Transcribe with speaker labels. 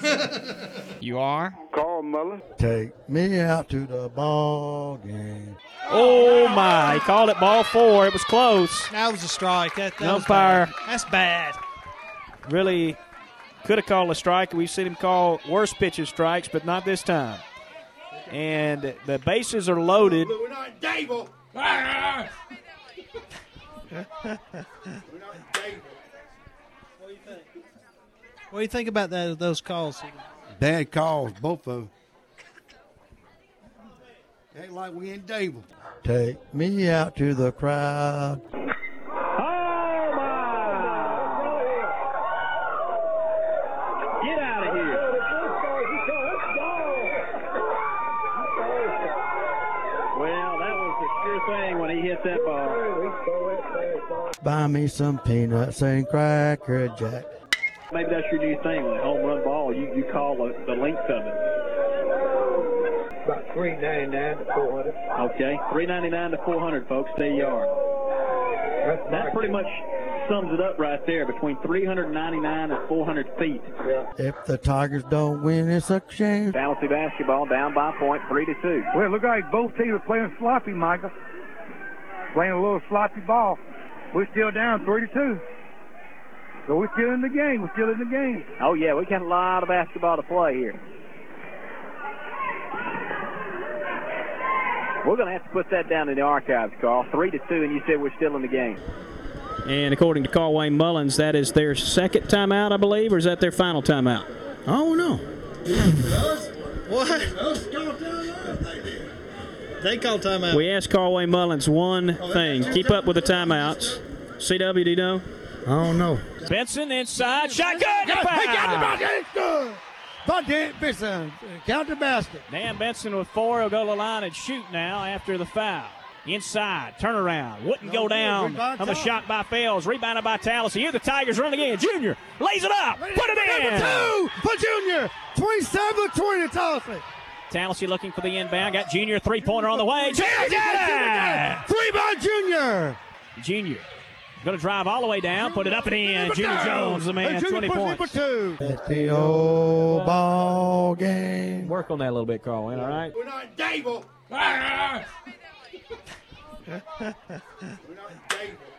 Speaker 1: You are?
Speaker 2: Carl Mullen.
Speaker 3: Take me out to the ball game.
Speaker 1: Oh, my. He called it ball 4. It was close.
Speaker 4: That was a strike. That was
Speaker 1: umpire.
Speaker 4: bad. That's bad.
Speaker 1: Really could have called a strike. We've seen him call worse pitches strikes, but not this time. And the bases are loaded.
Speaker 2: We're not Dable.
Speaker 4: What do you think about those calls?
Speaker 3: Bad calls, both of them. Ain't like we in Dable. Take me out to the crowd.
Speaker 5: That ball.
Speaker 3: Buy me some peanuts and Cracker Jack.
Speaker 5: Maybe that's your new thing. When a home run ball, you call the length of it.
Speaker 2: About $3.99 to $400.
Speaker 5: Okay, $3.99 to $400, folks. There you are. That pretty much sums it up right there, between 399 and 400 feet.
Speaker 2: Yeah.
Speaker 3: If the Tigers don't win, it's a shame.
Speaker 5: Tallahassee basketball down by a point, 3-2.
Speaker 2: Well, it looked like both teams are playing sloppy, Michael. Playing a little sloppy ball. We're still down 3-2. So we're still in the game. We're still in the game.
Speaker 5: Oh, yeah, we got a lot of basketball to play here. We're going to have to put that down in the archives, Carl. 3-2, and you said we're still in the game.
Speaker 1: And according to Carl Mullins, that is their second timeout, I believe, or is that their final timeout?
Speaker 3: Oh, no.
Speaker 4: What? They called timeout.
Speaker 1: We asked Carl Mullins one thing. Keep up with the timeouts. CW, do you know?
Speaker 3: I don't know.
Speaker 1: Benson inside. Shot good.
Speaker 3: He got the basket. Good. Bunt Benson. Count the basket.
Speaker 1: Dan Benson with 4. He'll go to the line and shoot now after the foul. Inside. Turnaround. Wouldn't go down. On the shot by Fels. Rebounded by Tallahassee. Here the Tigers run again. Junior lays it up. Put it in.
Speaker 3: Number 2 for Junior. 27-20 Tallahassee.
Speaker 1: Tallahassee looking for the inbound. Got Junior. Three-pointer on the way. Junior got it!
Speaker 3: 3 by Junior.
Speaker 1: Junior going to drive all the way down. Put it up and in. Junior Jones, the man, 20 points.
Speaker 3: At the old ball game.
Speaker 1: Work on that a little bit, Carl. All right?
Speaker 2: We're not Dable. We're not Dable.